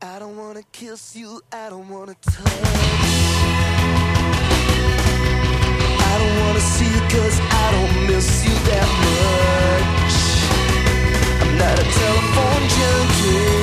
I don't wanna kiss you, I don't wanna touch. I don't wanna see you 'cause I don't miss you that much. I'm not a telephone junkie.